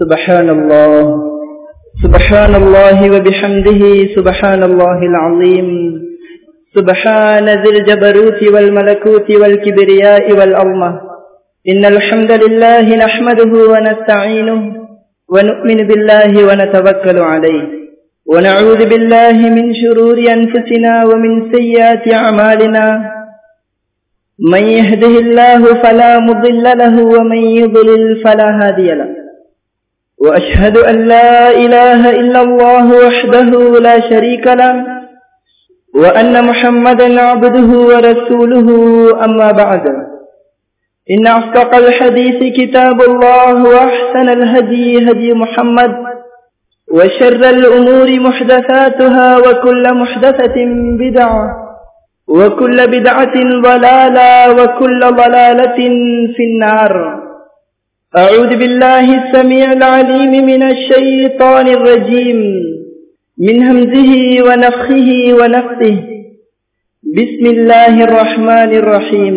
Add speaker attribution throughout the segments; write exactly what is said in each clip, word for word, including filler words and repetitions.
Speaker 1: سبحان الله سبحان الله وبحمده سبحان الله العظيم سبحان ذي الجبروت والملكوت والكبرياء والعظمة. إن الحمد لله نحمده ونستعينه ونؤمن بالله ونتوكل عليه ونعوذ بالله من شرور أنفسنا ومن سيئات أعمالنا. من يهده الله فلا مضل له ومن يضلل فلا هادي له. وأشهد أن لا إله إلا الله وحده لا شريك له وأن محمدا عبده ورسوله. أما بعد، إن أصدق الحديث كتاب الله وأحسن الهدي هدي محمد وشر الأمور محدثاتها وكل محدثة بدعة وكل بدعة ضلالة وكل ضلالة في النار. أعوذ بالله السميع العليم من الشيطان الرجيم من همزه ونفخه ونفثه. بسم الله الرحمن الرحيم.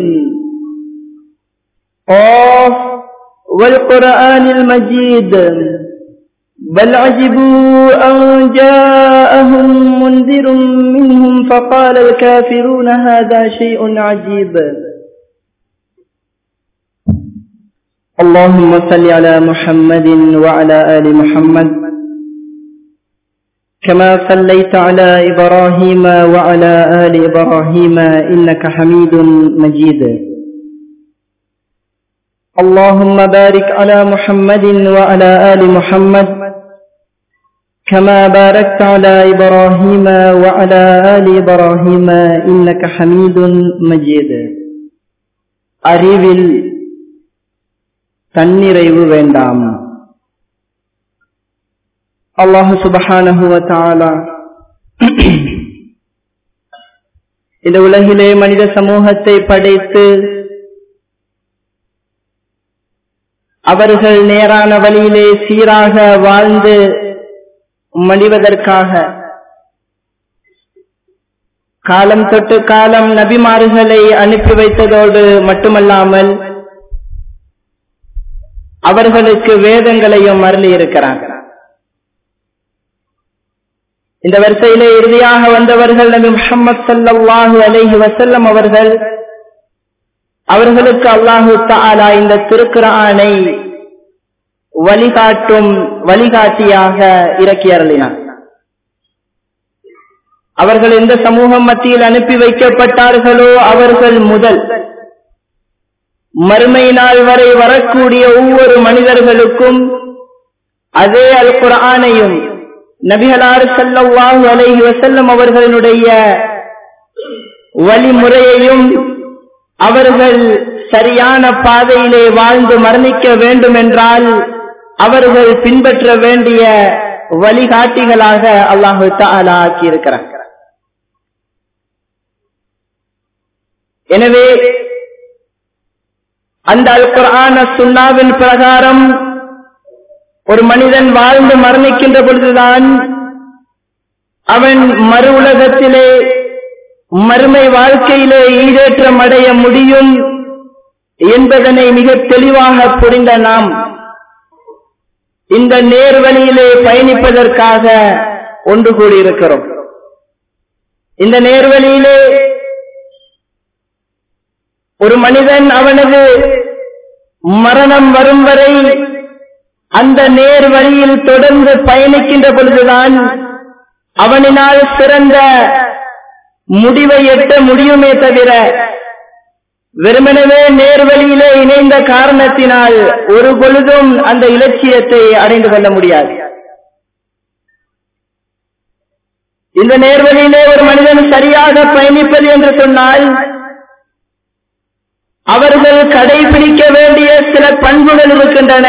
Speaker 1: قاف والقرآن المجيد بل عجبوا أن جاءهم منذر منهم فقال الكافرون هذا شيء عجيب. اللهم صل على محمد وعلى آل محمد كما صليت على إبراهيم وعلى آل إبراهيم إنك حميد مجيد. اللهم بارك على محمد وعلى آل محمد كما باركت على إبراهيم وعلى آل إبراهيم إنك حميد مجيد. அறிவில் தன்னிறைவு வேண்டாம். அல்லாஹ் சுப்ஹானஹு வ தஆலா இந்த உலகிலே மனித சமூகத்தை படைத்து அவர்கள் நேரான வழியிலே சீராக வாழ்ந்து மடிவதற்காக காலம் தொட்டு காலம் நபிமார்களை அனுப்பி வைத்ததோடு மட்டுமல்லாமல் அவர்களுக்கு வேதங்களையும் அருளி இருக்கிறார். இந்த வரிசையிலே இறுதியாக வந்தவர்கள் நபி முஹம்மது ஸல்லல்லாஹு அலைஹி வஸல்லம் அவர்கள். அவர்களுக்கு அல்லாஹு தஆலா இந்த திருக்குர்ஆனை வழிகாட்டும் வழிகாட்டியாக இறக்கி அருளினார். அவர்கள் எந்த சமூகம் மத்தியில் அனுப்பி வைக்கப்பட்டார்களோ அவர்கள் முதல் மறுமை நாள் வரை வரக்கூடிய ஒவ்வொரு மனிதர்களுக்கும் அதே அல் குர்ஆனையும் நபிகளார் ஸல்லல்லாஹு அலைஹி வஸல்லம் அவர்களுடைய வழிமுறையையும் அவர்கள் சரியான பாதையிலே வாழ்ந்து மரணிக்க வேண்டும் என்றால் அவர்கள் பின்பற்ற வேண்டிய வழிகாட்டிகளாக அல்லாஹு தஆலா ஆக்கி இருக்கிறார். எனவே அந்த அல் குர்ஆன் சுன்னாவின் பிரகாரம் ஒரு மனிதன் வாழ்ந்து மரணிக்கின்ற பொழுதுதான் அவன் மறு உலகத்திலே மறுமை வாழ்க்கையிலே ஈடேற்றம் அடைய முடியும் என்பதனை மிக தெளிவாக புரிந்த நாம் இந்த நேர்வழியிலே பயணிப்பதற்காக ஒன்று கூடியிருக்கிறோம். இந்த நேர்வழியிலே ஒரு மனிதன் அவனது மரணம் வரும் வரை அந்த நேர் வழியில் தொடர்ந்து பயணிக்கின்ற பொழுதுதான் அவனினால் சிறந்த முடிவை எட்ட முடியுமே தவிர வெறுமனவே நேர்வழியிலே இணைந்த காரணத்தினால் ஒரு பொழுதும் அந்த இலட்சியத்தை அடைந்து கொள்ள முடியாது. இந்த நேர்வழியிலே ஒரு மனிதன் சரியாக பயணிப்பது என்று சொன்னால் அவர்கள் கடைபிடிக்க வேண்டிய சில பண்புகள் இருக்கின்றன,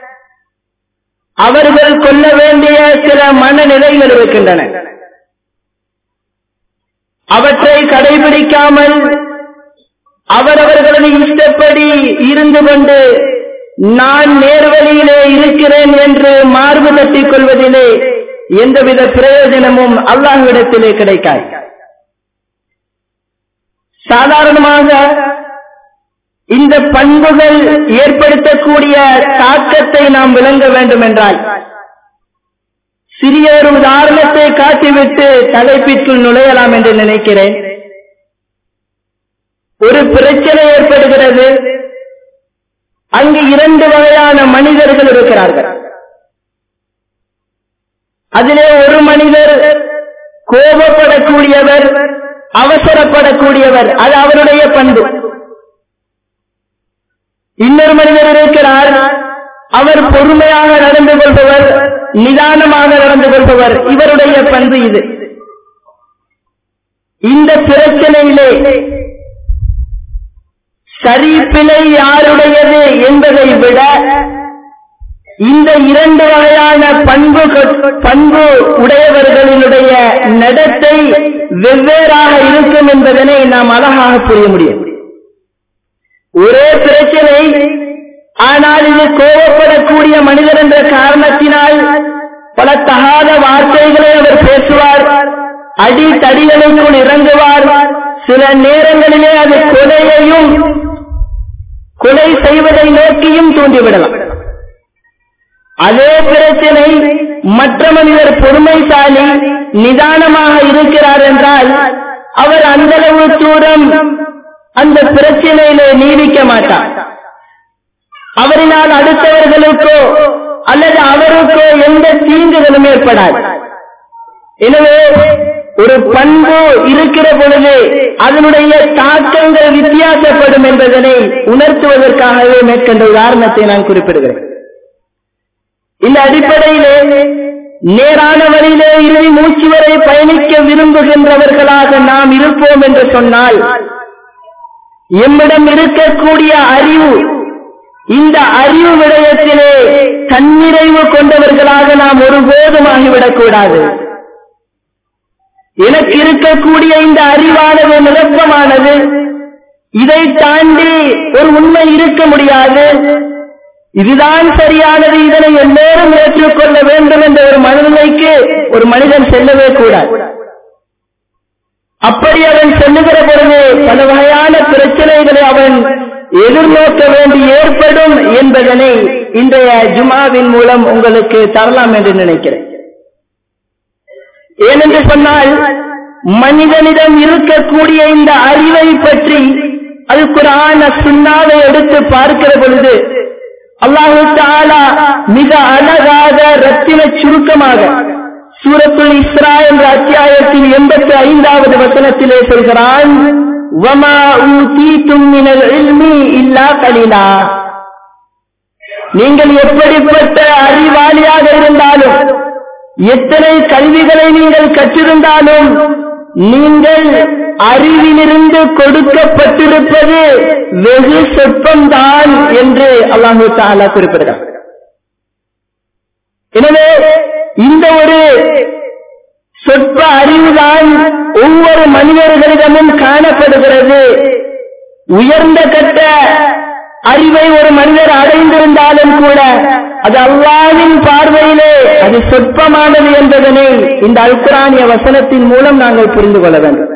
Speaker 1: அவர்கள் கொள்ள வேண்டிய சில மனநிலைகள் இருக்கின்றன. அவற்றை கடைபிடிக்காமல் அவரவர்களது இஷ்டப்படி இருந்து கொண்டு நான் நேர்வழியிலே இருக்கிறேன் என்று மார்பு தட்டிக் கொள்வதிலே எந்தவித பிரயோஜனமும் அல்லாஹ்விடத்திலே கிடைக்காது. சாதாரணமாக இந்த பண்புகள் ஏற்படுத்தக்கூடிய தாக்கத்தை நாம் விளங்க வேண்டும் என்றால் சிறிய ஒரு உதாரணத்தை காட்டிவிட்டு தலைப்பிற்குள் நுழையலாம் என்று நினைக்கிறேன். ஒரு பிரச்சனை ஏற்படுகிறது. அங்கு இரண்டு வகையான மனிதர்கள் இருக்கிறார்கள். அதிலே ஒரு மனிதர் கோபப்படக்கூடியவர், அவசரப்படக்கூடியவர், அது அவருடைய பண்பு. இன்னொரு மனிதர் இருக்கிறார், அவர் பொறுமையாக நடந்து கொள்பவர், நிதானமாக நடந்து கொள்பவர், இவருடைய பண்பு இது. இந்த பிரச்சனையிலே சரி பிழை யாருடையது என்பதை விட இந்த இரண்டு வகையான பண்பு பண்பு உடையவர்களினுடைய நடத்தை வெவ்வேறாக இருக்கும் என்பதனை நாம் அழகாக புரிய முடியும். ஒரே பிரச்சனை, ஆனால் இது கோபப்படக்கூடிய மனிதர் என்ற காரணத்தினால் பல தகாத வார்த்தைகளை அவர் பேசுவார், அடி தடிகளுக்குள் இறங்குவார். சில நேரங்களிலே அது கொலையையும் கொலை செய்வதை நோக்கியும் தூண்டிவிடலாம். அதே பிரச்சனை மற்ற மனிதர் பொறுமைசாலி, நிதானமாக இருக்கிறார் என்றால் அவர் அந்த அளவு தூரம் அந்த பிரச்சனையிலே நீடிக்க மாட்டார். அவரினால் அடுத்தவர்களுக்கோ அல்லது அவருக்கோ எந்த தீங்குகளும் ஏற்படாது. எனவே ஒரு பண்பு இருக்கிற பொழுது அதனுடைய தாக்கங்கள் வித்தியாசப்படும் என்பதனை உணர்த்துவதற்காகவே மேற்கொண்ட உதாரணத்தை நான் குறிப்பிடுகிறேன். இந்த அடிப்படையிலே நேரான வழியிலே இறுதி மூச்சு வரை பயணிக்க விரும்புகின்றவர்களாக நாம் இருப்போம் என்று சொன்னால் எம்மிடம் இருக்கக்கூடிய அறிவு, இந்த அறிவு விடயத்திலே தன்னிறைவு கொண்டவர்களாக நாம் ஒருபோதும் ஆகிவிடக்கூடாது. எனக்கு இருக்கக்கூடிய இந்த அறிவானது நிரப்பமானது, இதை தாண்டி ஒரு உண்மை இருக்க முடியாது, இதுதான் சரியானது, இதனை எல்லோரும் ஏற்றுக்கொள்ள வேண்டும் என்ற ஒரு மனநிலைக்கு ஒரு மனிதன் செல்லவே கூடாது. அப்படி அவன் செல்லுகிற பொழுது பல வகையான பிரச்சனைகளை அவன் எதிர்நோக்க வேண்டி ஏற்படும் என்பதனை இன்றைய ஜுமாவின் மூலம் உங்களுக்கு தரலாம் என்று நினைக்கிறேன். ஏனென்று சொன்னால் மனிதனிடம் இருக்கக்கூடிய இந்த அறிவை பற்றி அது குர்ஆன் சுன்னாவை எடுத்து பார்க்கிற பொழுது அல்லாஹ் தஆலா மிக அழகாக ரத்தின சுருக்கமாக சூரத்துல் இஸ்ரா என்ற அத்தியாயத்தின் எண்பத்தி ஐந்தாவது வசனத்திலே சொல்கிறான், வமா ஊதீதும் மினல் இல்மி இல்லா கலீலா. நீங்கள் எப்படிப்பட்ட அறிவாளியாக இருந்தாலும், எத்தனை கல்விகளை நீங்கள் கற்றிருந்தாலும், நீங்கள் அறிவிலிருந்து கொடுக்கப்பட்டிருப்பது வெகு சொற்பம்தான் என்று அல்லாஹ் தஆலா குறிப்பிடுகிறார். எனவே இந்த ஒரு சொற்ப அறிவுதான் ஒவ்வொரு மனிதர்களிடமும் காணப்படுகிறது. உயர்ந்த கட்ட அறிவை ஒரு மனிதர் அடைந்திருந்தாலும் கூட அது அல்லாஹ்வின் பார்வையிலே அது சொற்பமானது என்பதனை இந்த அல் குர்ஆனிய வசனத்தின் மூலம் நாங்கள் புரிந்து கொள்ள வேண்டும்.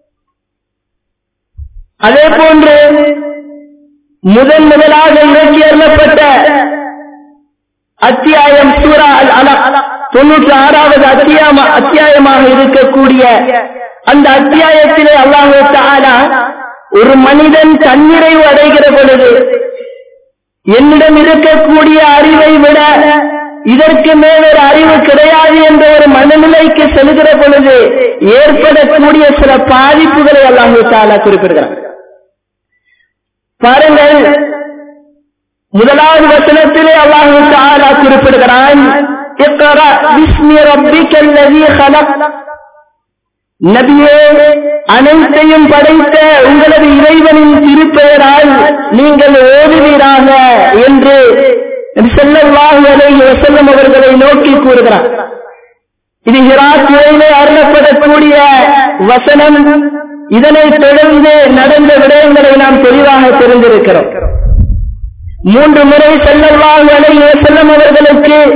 Speaker 1: அதே போன்று முதன் முதலாக இறக்கி அருளப்பட்ட அத்தியாயம் சூரா அல் அலக் தொன்னூற்றி ஆறாவது அத்தியாயமா அத்தியாயமாக இருக்கக்கூடிய அந்த அத்தியாயத்திலே அல்லாஹ் தஆலா ஒரு மனிதன் தன்னிறைவு அடைகிற பொழுது என்னிடம் இருக்கக்கூடிய அறிவை விட இதற்கு மேலொரு அறிவு கிடையாது என்ற ஒரு மனநிலைக்கு செல்கிற பொழுது ஏற்படக்கூடிய சில பாதிப்புகளை அல்லாஹ் தஆலா குறிப்பிடுகிறார். பாருங்கள், முதலாவது வசனத்திலே அல்லாஹ் தஆலா குறிப்பிடுகிறான், இக்ரா பிஸ்மி ரப்பிக்கல் லஸீ خلق. நபியே, அனைத்தையும் படைத்த உங்களது இறைவனின் திருப்பெயரால் நீங்கள் ஓதுவீராக என்று ஸல்லல்லாஹு அலைஹி வஸல்லம் அவர்களை நோக்கி கூறுகிறார். இது ஹிராத்திலே அருளப்படக்கூடிய வசனம். இதனைத் தொடர்ந்து நடந்த விடயங்களை நாம் தெளிவாக தெரிந்திருக்கிறோம். மூன்று முறை ஸல்லல்லாஹு அலைஹி வஸல்லம் அவர்களுக்கு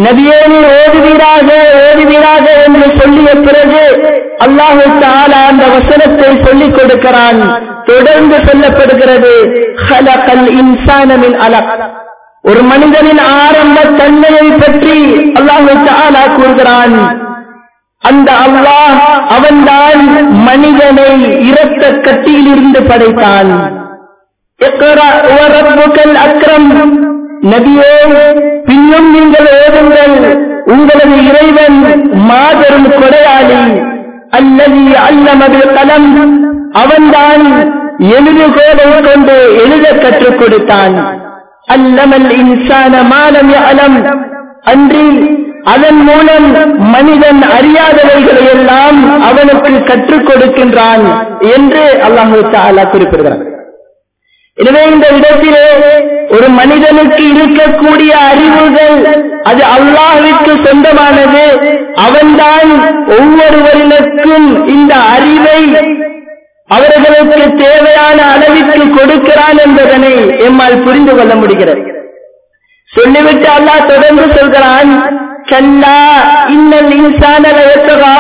Speaker 1: நபியே நீர் ஓதுவீராக ஓதுவீராக என்று சொல்லிய பிறகு அல்லாஹு தஆலா அந்த வசனத்தை சொல்லிக் கொடுக்கிறான். தொடர்ந்து சொல்லப்படுகிறது, ஹலகல் இன்சான மின் அலக். ஒரு மனிதனின் ஆரம்ப தன்மையை பற்றி அல்லாஹு தஆலா கூறுகிறான். அந்த அல்லாஹ் அவன்தான் மனிதனை இரத்த கட்டியிலிருந்து படைத்தான். இக்ரா வ ரப்புக்கல் அக்ரம். நபியே பின்னும் நீங்கள் ஓதுங்கள், உங்களது இறைவன் மாபெரும் கொடையாளி. அல்லதி அல்லம பில் கலம். அவன்தான் எழுதுகோலை கொண்டு எழுத கற்றுக் கொடுத்தான். அல்லமல் இன்சான மா லம் யஅலம். அன்றி அதன் மூலம் மனிதன் அறியாதவைகளை எல்லாம் அவனுக்கு கற்றுக் கொடுக்கின்றான் என்று அல்லாஹு தஆலா குறிப்பிடுகிறார். எனவே இந்த இடத்திலே ஒரு மனிதனுக்கு இருக்கக்கூடிய அறிவுகள் அது அல்லாஹ்விற்கு சொந்தமானது. அவன்தான் ஒவ்வொருவருக்கும் இந்த அறிவை அவர்களுக்கு தேவையான அளவிற்கு கொடுக்கிறான் என்பதனை எம்மால் புரிந்து கொள்ள முடிகிறது. சொல்லிவிட்டு அல்லாஹ் தொடர்ந்து சொல்கிறான், கல்லா இன்னல் இன்சான லயத்கா.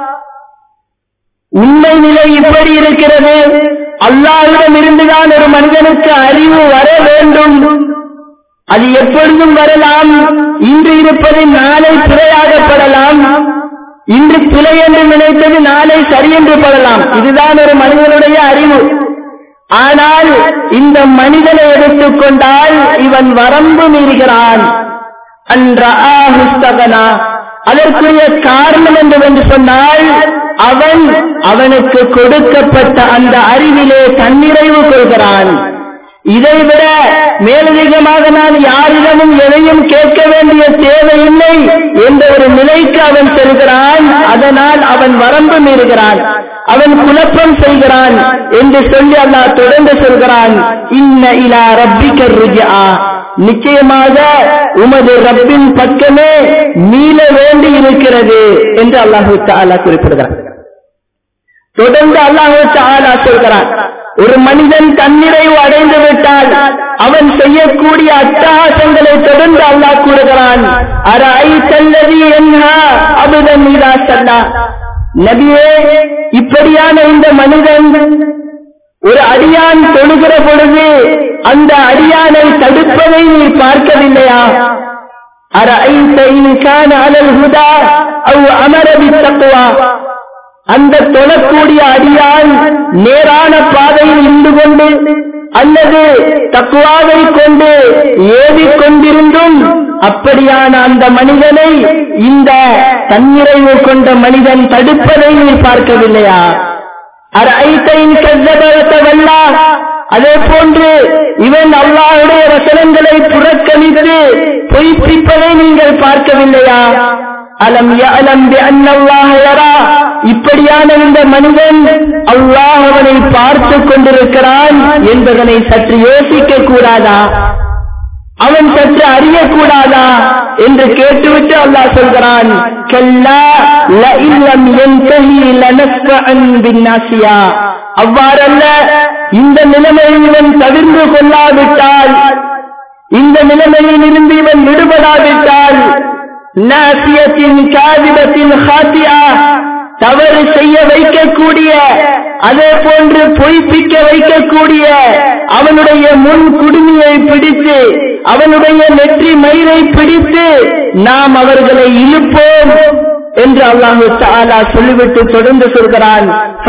Speaker 1: உண்மை நிலை இப்படி இருக்கிறது, அல்லாஹ்விடம் இருந்துதான் ஒரு மனிதனுக்கு அறிவு வர வேண்டும். அது எப்பொழுதும் வரலாம். இன்று இருப்பது நாளை பிழையாகப்படலாம். இன்று பிழை என்று நினைத்தது நாளை சரி என்று படலாம். இதுதான் ஒரு மனிதனுடைய அறிவு. ஆனால் இந்த மனிதனை எடுத்துக்கொண்டால் இவன் வரம்பு மீறுகிறான். அன்றாஹுஸ்தகனா. அதற்குரிய காரணம் என்று சொன்னால் அவன் அவனுக்கு கொடுக்கப்பட்ட அந்த அறிவிலே தன்னிறைவு கொள்கிறான். இதைவிட மேலதிகமாக நான் யாரிடமும் எதையும் கேட்க வேண்டிய தேவையில்லை என்ற ஒரு நிலைக்கு அவன் செல்கிறான். அதனால் அவன் வரம்பு மீறுகிறான், அவன் குழப்பம் செய்கிறான் என்று சொல்லி அல்லாஹ் தொடர்ந்து சொல்கிறான், இன்ன இலா ரப்பிக ருஜ்ஆ. நிச்சயமாக உமது ரப்பின் பக்கமே மீள வேண்டி இருக்கிறது என்று அல்லாஹு தஆலா குறிப்பிடுகிறார். தொடர்ந்து அல்லாஹு தஆலா சொல்கிறான், ஒரு மனிதன் தன்னிறைவு அடைந்து விட்டால் அவன் செய்யக்கூடிய அட்டகாசங்களை தொடர்ந்து அல்லாஹ் கூறுகிறான், அரஐதல்லதி யன்ஹா அபதன் இதா ஸல்லா. நபியே இப்படியான இந்த மனிதன் ஒரு அடியான் தொழுகிற பொழுது அந்த அடியானை தடுப்பதை நீ பார்க்கவில்லையா? அரஐத இன் கான அலல் ஹுதா அவ் அமர பித்தக்வா. அந்த தொழக்கூடிய அடியான் நேரான பாதையில் இருந்து கொண்டு அல்லது தக்வாவை கொண்டு ஏவிக் கொண்டிருந்தும் அப்படியான அந்த மனிதனை இந்த தன்னிறைவு கொண்ட மனிதன் தடுப்பதை நீ பார்க்கவில்லையா? அரஐதைன் கஸ்ஸபவல்லா. அதே போன்று இவன் அல்லாஹ்வுடைய வசனங்களை புறக்கணித்து பொய்ப்பிப்பதை நீங்கள் பார்க்கவில்லையா? அலம் யஅலம் பிஅன்ன அல்லாஹ் யரா. இப்படியான இந்த மனிதன் அல்லாஹ் அவனை பார்த்து கொண்டிருக்கிறான் என்பதனை சற்று யோசிக்க கூடாதா? அவன் சற்று அறியக்கூடாதா என்று கேட்டுவிட்டு அல்லாஹ் சொல்கிறான், கல்லா லஇல்லம் யன்தஹி லனஸ்ஃபஅன் பின்னாசியா. அவ்வாறல்ல, இந்த நிலைமையில் இவன் தவிர்ந்து கொள்ளாவிட்டால், இந்த நிலைமையில் இருந்து இவன் விடுபடாவிட்டால், நாசியத்தின் காதிபத்தின் ஹாத்தியா, தவறு செய்ய வைக்கக்கூடிய அதே போன்று பொய்ப்பிக்க வைக்கக்கூடிய அவனுடைய முன் குடுமியை பிடித்து அவனுடைய நெற்றி மயிரை பிடித்து நாம் அவர்களை இழுப்போம் என்று அல்லாஹு தஆலா சொல்லிவிட்டு தொடர்ந்து சொல்கிறான்,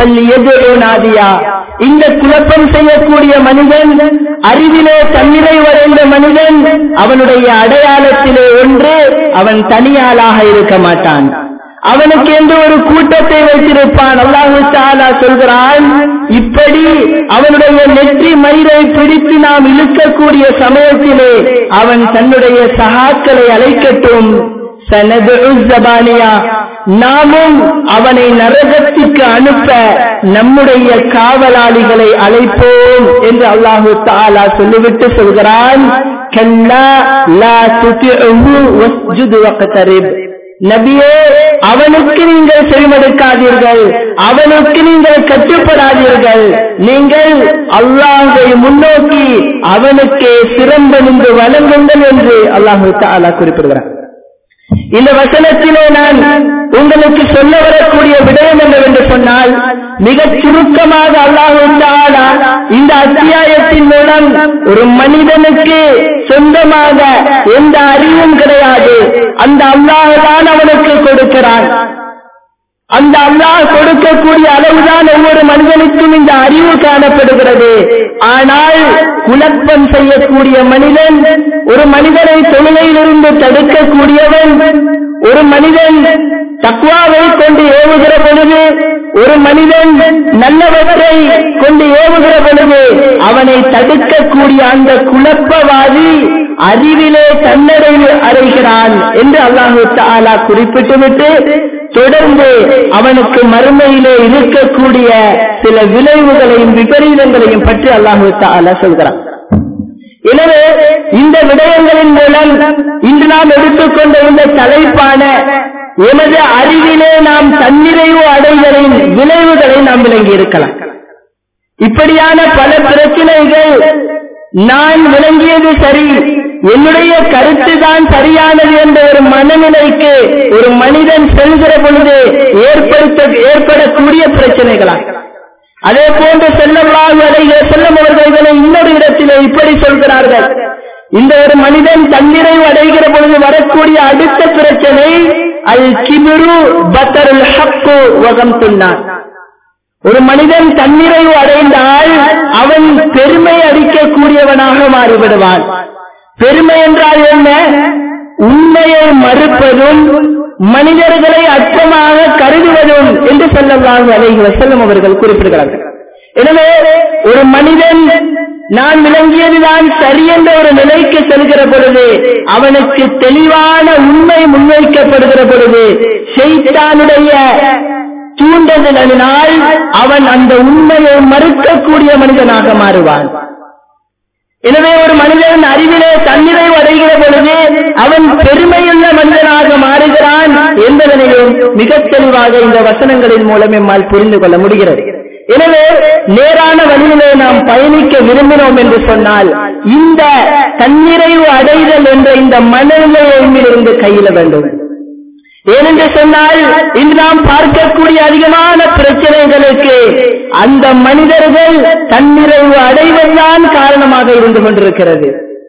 Speaker 1: இந்த குழப்பம் செய்யக்கூடிய மனிதன், அறிவிலே தன்னிலை வரைந்த மனிதன், அவனுடைய அடையாளத்திலே ஒன்று அவன் தனியாளாக இருக்க மாட்டான். அவனுக்கு என்று ஒரு கூட்டத்தை வைத்திருப்பான். அல்லாஹு தஆலா சொல்கிறான், இப்படி அவனுடைய நெற்றி மயிரை பிடித்து நாம் இழுக்கக்கூடிய சமயத்திலே அவன் தன்னுடைய சகாக்களை அழைக்கட்டும். சனதுஉ ஸபானியா. நாமும் அவனை நரகத்திற்கு அனுப்ப நம்முடைய காவலாளிகளை அழைப்போம் என்று அல்லாஹு தஆலா சொல்லிவிட்டு சொல்கிறான், கல்லா லா துதிஉஹு வஸ்ஜுத் வக்தரிப். நபியே, அவனுக்கு நீங்கள் செவிமடுக்காதீர்கள், அவனுக்கு நீங்கள் கட்டுப்படாதீர்கள். நீங்கள் அல்லாஹ்வை முன்னோக்கி அவனுக்கு சிறந்த நின்று வணங்குங்கள் என்று அல்லாஹு தஆலா குறிப்பிடுகிறார். இந்த வசனத்திலே நான் உங்களுக்கு சொல்ல வரக்கூடிய விடயம் என்னவென்று சொன்னால், மிகச் சுருக்கமாக அல்லாஹ் தஆலா இந்த அத்தியாயத்தின் மூலம் ஒரு மனிதனுக்கு சொந்தமாக எந்த அறிவும் கிடையாது, அந்த அல்லாஹ் தான் அவனுக்கு கொடுக்கிறான். அந்த அல்லாஹ் கொடுக்கக்கூடிய அளவுதான் ஒவ்வொரு மனிதனுக்கும் இந்த அறிவு காணப்படுகிறது. ஆனால் குழப்பம் செய்யக்கூடிய மனிதன், ஒரு மனிதனை தொழுகையிலிருந்து தடுக்கக்கூடியவன், ஒரு மனிதன் தக்வாவை கொண்டு ஏவுகிற பொழுது, ஒரு மனிதன் நல்லவற்றை கொண்டு ஏவுகிற பொழுது அவனை தடுக்கக்கூடிய அந்த குழப்பவாதி அறிவிலே தன்னடைவு அடைகிறான் என்று அல்லாஹ் தஆலா குறிப்பிட்டுவிட்டு தொடர்ந்து அவனுக்கு மறுமையிலே இருக்கக்கூடிய சில விளைவுகளையும் விபரீதங்களையும் பற்றி அல்லாஹ் தஆலா சொல்கிறான். எனவே இந்த விடயங்களின் மூலம் இன்று நாம் எடுத்துக்கொண்ட இந்த தலைப்பான எமது அறிவிலே நாம் தன்னிறைவு அடைதலின் விளைவுகளை நாம் விளங்கி இருக்கலாம். இப்படியான பல பிரச்சனைகள் நான் விளங்கியது சரி, என்னுடைய கருத்து தான் சரியானது என்ற ஒரு மனநிலைக்கு ஒரு மனிதன் செல்கிற பொழுது ஏற்படுத்த ஏற்படக்கூடிய பிரச்சனைகளா. அதே போன்று ஸல்லல்லாஹு அலைஹி வஸல்லம் அவர்கள் இன்னொரு இடத்திலே இப்படி சொல்கிறார்கள், இந்த ஒரு மனிதன் தன்னிறைவு அடைகிற பொழுது வரக்கூடிய அடுத்த பிரச்சனை அல் கிப்ரு பத்ருல் ஹக் வ கம்துன் நாஸ். ஒரு மனிதன் தன்னிறைவு அடைந்தால் அவன் பெருமை அடிக்கக்கூடியவனாக மாறிவிடுவான். பெருமை என்றால் என்ன? உண்மையை மறுப்பதும் மனிதர்களை அற்பமாக கருதுவதும் என்று ஸல்லல்லாஹு அலைஹி வஸல்லம் அவர்கள் குறிப்பிடுகிறார்கள். எனவே ஒரு மனிதன் நான் விளங்கியதுதான் சரி என்ற ஒரு நிலைக்கு செல்கிற பொழுது, அவனுக்கு தெளிவான உண்மை முன்வைக்கப்படுகிற பொழுது ஷைத்தானுடைய தூண்டுதலினால் அவன் அந்த உண்மையை மறுக்கக்கூடிய மனிதனாக மாறுவான். எனவே ஒரு மனிதன் அறிவிலே தன்னிறைவு அடைகிற பொழுது அவன் பெருமையுள்ள மனிதனாக மாறுகிறான் என்பதனையும் மிக தெளிவாக இந்த வசனங்களின் மூலம் நம்மால் புரிந்து கொள்ள முடிகிறது. எனவே நேரான வழியிலே நாம் பயணிக்க விரும்பினோம் என்று சொன்னால் இந்த தன்னிறைவு அடைதல் என்ற இந்த மனநிலையிலிருந்து கையில வேண்டும். ஏனென்று சொன்னால் இன்று நாம் பார்க்கக்கூடிய அதிகமான பிரச்சனைகளுக்கு அந்த மனிதர்கள் தன்னிறைவு அடைவதுதான் காரணமாக இருந்து கொண்டிருக்கிறது.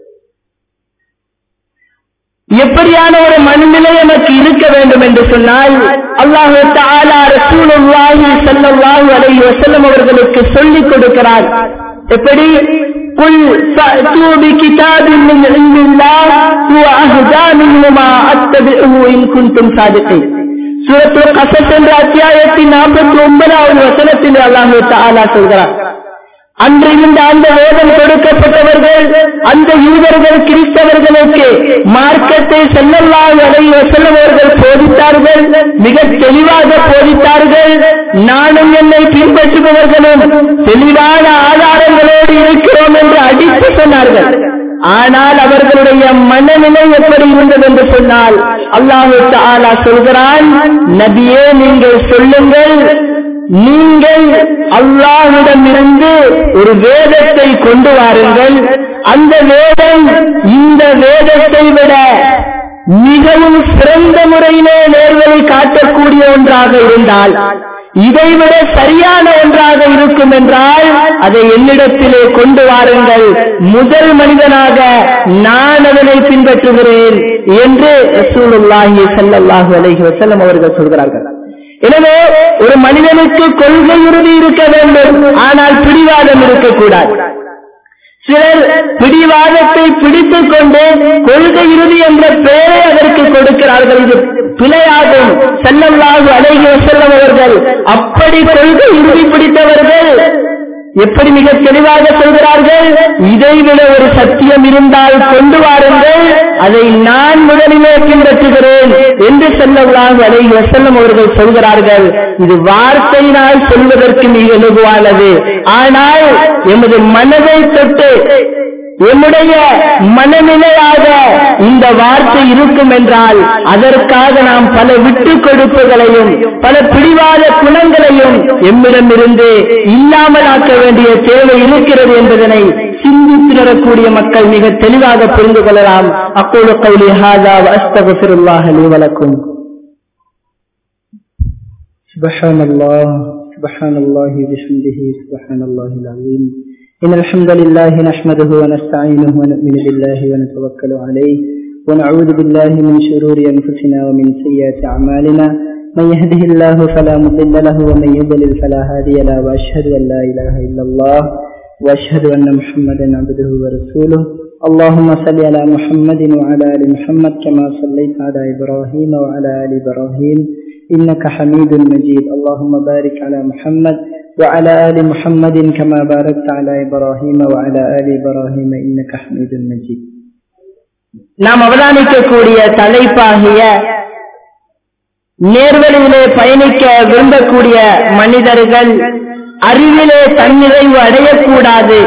Speaker 1: எப்படியான ஒரு மனநிலை நமக்கு இருக்க வேண்டும் என்று சொன்னால், அல்லாஹ் தஆலா ரசூலுல்லாஹி ஸல்லல்லாஹு அலைஹி வஸல்லம் அவர்களுக்கு சொல்லிக் கொடுக்கிறார். எப்படி? குல் ஃபஅது பிகிதாபின் மின் இல்மில்லாஹ் ஹுவ அஹ்தா மின்ஹுமா அத்தபிஉஹு இன் குன்தும் சாதிகீன். சூரத்துல் கஸஸ் என்ற அத்தியாயத்தின் நாற்பத்தி ஒன்பதாவது வசனத்தில் அல்லாஹ் தஆலா சொல்கிறார், அன்று இந்த அந்த வேதம் கொடுக்கப்பட்டவர்கள் அந்த யூதர்கள் கிறிஸ்தவர்களுக்கு மார்க்கத்தை ஸல்லல்லாஹு அலைஹி வஸல்லம் அவர்கள் போதித்தார்கள், மிக தெளிவாக போதித்தார்கள். நானும் என்னை பின்பற்றுபவர்களும் தெளிவான ஆதாரங்களோடு இருக்கிறோம் என்று அடித்து சொன்னார்கள். ஆனால் அவர்களுடைய மனநிலை எப்படி இருந்தது என்று சொன்னால், அல்லாஹ் தஆலா சொல்கிறான், நபியே நீங்கள் சொல்லுங்கள், நீங்கள் அல்லாஹ்விடமிருந்து ஒரு வேதத்தை கொண்டு வாருங்கள், அந்த வேதம் இந்த வேதத்தை விட மிகவும் சிறந்த முறையிலே நேர்வழி காட்டக்கூடிய ஒன்றாக இருந்தால், இதைவிட சரியான ஒன்றாக இருக்கும் என்றால் அதை என்னிடத்திலே கொண்டு வாருங்கள், முதல் மனிதனாக நான் அதனை பின்பற்றுகிறேன் என்று ரசூலுல்லாஹி ஸல்லல்லாஹு அலைஹி வஸல்லம் அவர்கள் சொல்கிறார்கள். எனவே ஒரு மனிதனுக்கு கொள்கை உறுதி இருக்க வேண்டும், ஆனால் பிடிவாதம் இருக்கக்கூடாது. சிலர் பிடிவாதத்தை பிடித்துக் கொண்டு கொள்கை இறுதி என்ற பெயரை அதற்கு கொடுக்கிறார்கள். இது பிழையாகும். ஸல்லல்லாஹு அலைஹி வஸல்லம் அவர்கள் அப்படி கொள்கை இறுதி பிடித்தவர்கள். எப்படி மிக தெளிவாக சொல்கிறார்கள், இதைவிட ஒரு சத்தியம் இருந்தால் கொண்டு வாருங்கள், அதை நான் முதலிலே பின்பற்றுகிறேன் என்று ஸல்லல்லாஹு அலைஹி வஸல்லம் அவர்கள் சொல்கிறார்கள். இது வார்த்தையினால் சொல்வதற்கு மிக இலகுவானது, ஆனால் எமது மனதை தொட்டு என்னுடைய மனநிலையாக இந்த வார்த்தை இருக்கும் என்றால் அதற்காக நாம் பல விட்டுக் கொடுப்புகளையும் பல பிடிவாத குணங்களையும் எம்மிடமிருந்து இல்லாமல் ஆக்க வேண்டிய தேவை இருக்கிறது என்பதனை சிந்தித்திடக்கூடிய மக்கள் மிக தெளிவாக புரிந்து கொள்ளலாம். அக்கூலு கௌலி ஹாதா வ அஸ்தக்ஃபிருல்லாஹ லி வ லக்கும். சுப்ஹானல்லாஹ் சுப்ஹானல்லாஹி வ பிஹம்திஹி சுப்ஹானல்லாஹில் அஸீம். إن الحمد لله نحمده ونستعينه ونؤمن بالله ونتوكل عليه ونعوذ بالله من شرور أنفسنا ومن سيئات أعمالنا من يهده الله فلا مضل له ومن يضلل فلا هادي له وأشهد أن لا إله إلا الله وأشهد أن محمدا عبده ورسوله. اللهم صل على محمد وعلى آل محمد كما صليت على إبراهيم وعلى آل إبراهيم إنك حميد مجيد. اللهم بارك على محمد وعلى آل محمد كما باركت على إبراهيم وعلى آل إبراهيم إنك حميد مجيد. நாம் அவதானிக்கக்கூடிய தலைப்பாகிய நேர்வழியிலே பயணிக்க விரும்பக்கூடிய மனிதர்கள் அறிவிலே தன்னிறைவு அடையக்கூடாது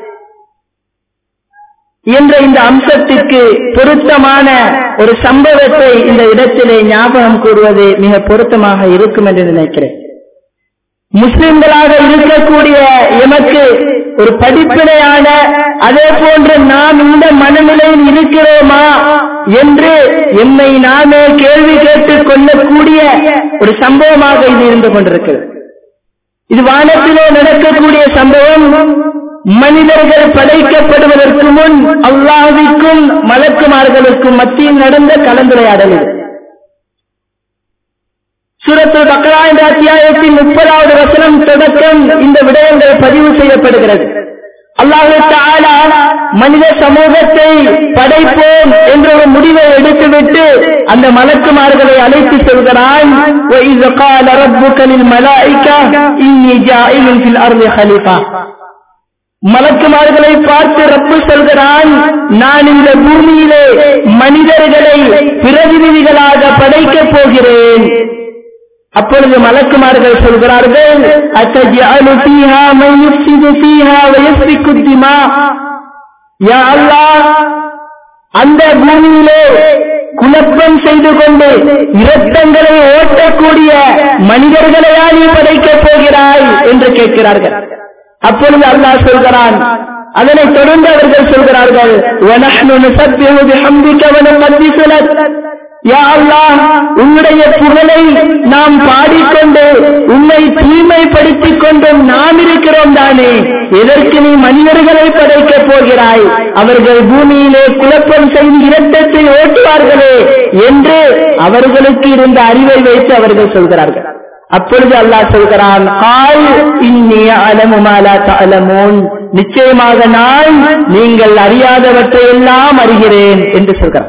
Speaker 1: என்ற இந்த அம்சத்திற்கு பொருத்தமான ஒரு சம்பவத்தை இந்த இடத்திலே ஞாபகம் கூறுவது மிக பொருத்தமாக இருக்கும் என்று நினைக்கிறேன். முஸ்லிம்களாக இருக்கக்கூடிய எமக்கு ஒரு படிப்பினையான அதே போன்று நாம் இந்த மனநிலையில் இருக்கிறோமா என்று எம்மை நாமே கேள்வி கேட்டுக் கொள்ளக்கூடிய ஒரு சம்பவமாக இது இருந்து கொண்டிருக்கிறது. இது வானத்திலே நடக்கக்கூடிய சம்பவம். மனிதர்கள் படைக்கப்படுவதற்கு முன் அல்லாஹ்வுக்கும் மலக்குமார்களுக்கும் மத்தியில் நடந்த கலந்துரையாடல் இது. சூரத்துல் பக்ரா என்ற அத்தியாயத்தின் முப்பதாவது வசனம் தொடக்கம் இந்த விடயங்கள் பதிவு செய்யப்படுகிறது. அல்லாஹ் தஆலா மனித சமூகத்தை படைப்போம் என்ற ஒரு முடிவை எடுத்துவிட்டு அந்த மலக்குமார்களை அழைத்து செல்கிறான். وَإِذْ قَالَ رَبُّكَ لِلْمَلَائِكَةِ إِنِّي جَاعِلٌ فِي الْأَرْضِ خَلِيفَةً. மலக்குமார்களை பார்த்து ரப்பு சொல்கிறான், நான் இந்த பூமியிலே மனிதர்களை பிரதிநிதிகளாக படைக்கப் போகிறேன். அப்பொழுது மலக்குமார்கள் சொல்கிறார்கள், அத்தஜஅலு ஃபீஹா மன் யுஃப்ஸிது ஃபீஹா வ யஸ்ஃபிகு திமா. யா அல்லாஹ், அந்த பூமியிலே குழப்பம் செய்து கொண்டு இரத்தங்களை ஓட்டக்கூடிய மனிதர்களையா நீ படைக்கப் போகிறாய் என்று கேட்கிறார்கள். அப்பொழுது அல்லாஹ் சொல்கிறான், அதனைத் தொடர்ந்து அவர்கள் சொல்கிறார்கள், வநஹ்னு நுஸப்பிஹு பிஹம்திக வ நுகத்திஸு லக். யா அல்லாஹ், உன்னுடைய புகழை நாம் பாடிக்கொண்டு உன்னை தூய்மைப்படுத்திக் கொண்டும் நாம் இருக்கிறோம் தானே, எதற்கு நீ மனிதர்களை படைக்கப் போகிறாய்? அவர்கள் பூமியிலே குழப்பம் செய்து இரத்தத்தை ஓட்டுவார்களே என்று அவர்களுக்கு இருந்த அறிவை வைத்து அவர்கள் சொல்கிறார்கள். அப்பொழுது அல்லாஹ் சொல்கிறான், கால் இன்னி அலமு மா லா தஅலமூன். நிச்சயமாக நான் நீங்கள் அறியாதவற்றை எல்லாம் அறிகிறேன் என்று சொல்கிறார்.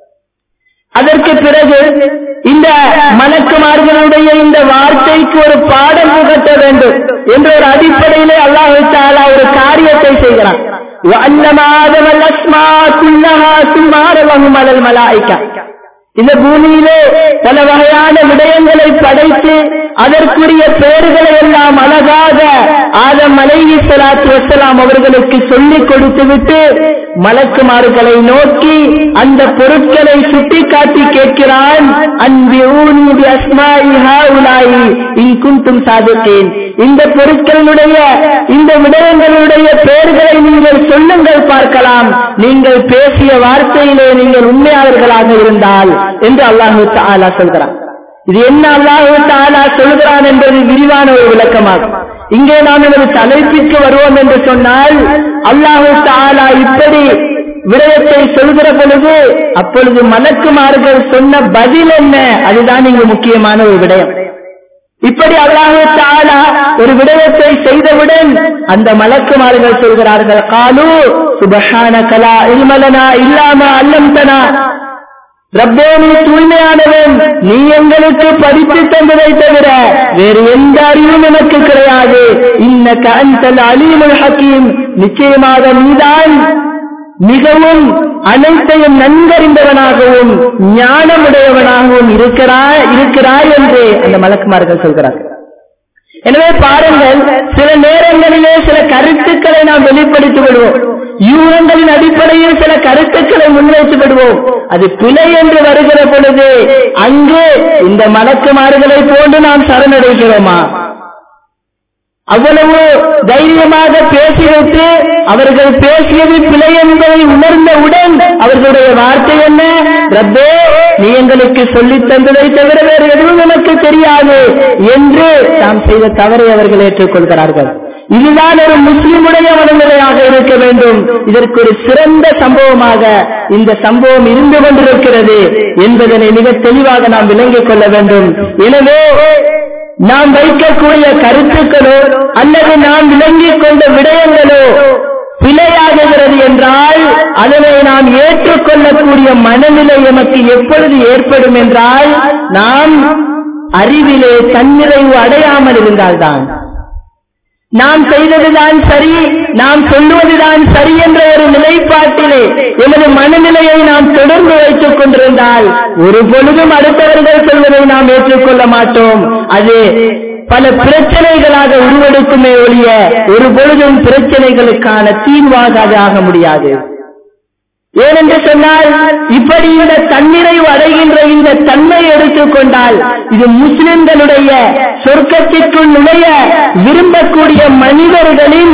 Speaker 1: அதற்கு பிறகு இந்த மலக்குமார்களுடைய இந்த வார்த்தைக்கு ஒரு பாடம் புகட்ட வேண்டும் என்ற ஒரு அடிப்படையிலே அல்லாஹ் தஆலா ஒரு காரியத்தை செய்கிறான். வஅல்லம ஆதம அஸ்மாஅ குல்லஹா சும்ம அரலஹும் அலல் மலாயிகா. இந்த பூமியிலே பல வகையான விடயங்களை படைத்து அதற்குரிய பெயர்களை எல்லாம் அழகாக ஆதம் அலைஹிஸ்ஸலாத்து வஸ்ஸலாம் அவர்களுக்கு சொல்லிக் கொடுத்துவிட்டு மலக்குமார்களை நோக்கி அந்த பொருட்களை சுட்டிக்காட்டி கேட்கிறான், அன்பிஊனி பி அஸ்மாஇ ஹாஉலாஇ இன் குன்தும் சாதிகீன். இந்த பொருட்களுடைய இந்த விடயங்களுடைய பெயர்களை நீங்கள் சொல்லுங்கள் பார்க்கலாம், நீங்கள் பேசிய வார்த்தையிலே நீங்கள் உண்மையாளர்களாக இருந்தால் என்று அல்லாஹ் தஆலா சொல்கிறான். இது என்ன அல்லாஹ் தஆலா சொல்கிறான் என்பது விரிவான ஒரு விளக்கமாகும். இங்கே நாம் ஒரு தலைப்பிற்கு வருவோம் என்று சொன்னால், அல்லாஹ் தஆலா இப்படி விடயத்தை சொல்கிற பொழுது அப்பொழுது மலக்குமார்கள் சொன்ன பதில் என்ன, அதுதான் இங்கு முக்கியமான ஒரு விடயம். இப்படி அல்லாஹ் தஆலா ஒரு விடயத்தை செய்தவுடன் அந்த மலக்குமார்கள் சொல்கிறார்கள், காலு சுப்ஹானக லா இல்ம லனா இல்லா மா அல்லம்தனா. ரப்பே, நீ தூய்மையானவன், நீ எங்களுக்கு படித்து தந்ததை தவிர வேறு எந்த அறிவும் எனக்கு கிடையாது. இன்னக அன்தல் அலீமுல் ஹக்கீம். நிச்சயமாக நீதான் மிகவும் அனைத்தையும் நன்கறிந்தவனாகவும் ஞானமுடையவனாகவும் இருக்கிறாய் இருக்கிறாய் என்று அந்த மலக்குமார்கள் சொல்கிறார்கள். எனவே பாருங்கள், சில நேரங்களிலே சில கருத்துக்களை நாம் வெளிப்படுத்தி விடுவோம். யூகங்களின் அடிப்படையில் சில கருத்துக்களை முன்வைத்து விடுவோம். அது பிழை என்று வருகிற பொழுது அங்கு இந்த மலக்குமார்களை போன்று நாம் சரணடைகிறோமா? அவ்வளவு தைரியமாக பேசிவிட்டு அவர்கள் பேசியது பிழை என்பதை உணர்ந்தவுடன் அவர்களுடைய வார்த்தை என்ன? ரப்பே, நீ எங்களுக்கு சொல்லித் தந்ததை தவிர வேறு எதுவும் எனக்கு தெரியாது என்று தாம் செய்த தவறை அவர்கள் ஏற்றுக்கொள்கிறார்கள். இதுதான் ஒரு முஸ்லிமுடைய மனநிலையாக இருக்க வேண்டும். இதற்கு ஒரு சிறந்த சம்பவமாக இந்த சம்பவம் இருந்து கொண்டிருக்கிறது என்பதனை மிக தெளிவாக நாம் விளங்கிக் கொள்ள வேண்டும். எனவே நாம் வைக்கக்கூடிய கருத்துக்களோ அல்லது நாம் விளங்கிக் கொண்ட விடயங்களோ பிழையாகிறது என்றால் அதனை நாம் ஏற்றுக்கொள்ளக்கூடிய மனநிலை எமக்கு எப்பொழுது ஏற்படும் என்றால் நாம் அறிவிலே தன்னிறைவு அடையாமல் இருந்தால்தான். நாம் செய்ததுதான் சரி, நாம் சொல்லுவதுதான் சரி என்ற ஒரு நிலைப்பாட்டிலே எமது மனநிலையை நாம் தொடர்ந்து வைத்துக் கொண்டிருந்தால் ஒரு பொழுதும் அடுத்தவர்கள் சொல்வதை நாம் ஏற்றுக்கொள்ள மாட்டோம். அது பல பிரச்சனைகளாக உருவெடுக்குமே ஒழிய ஒரு பொழுதும் பிரச்சனைகளுக்கான தீர்வாக அது ஆக முடியாது. ஏனென்று சொன்னால் இப்படி இந்த தன்னிறைவு அடைகின்ற இந்த தன்மை எடுத்துக்கொண்டால் இது முஸ்லிம்களுடைய சொர்க்கத்திற்குள் நுழைய விரும்பக்கூடிய மனிதர்களின்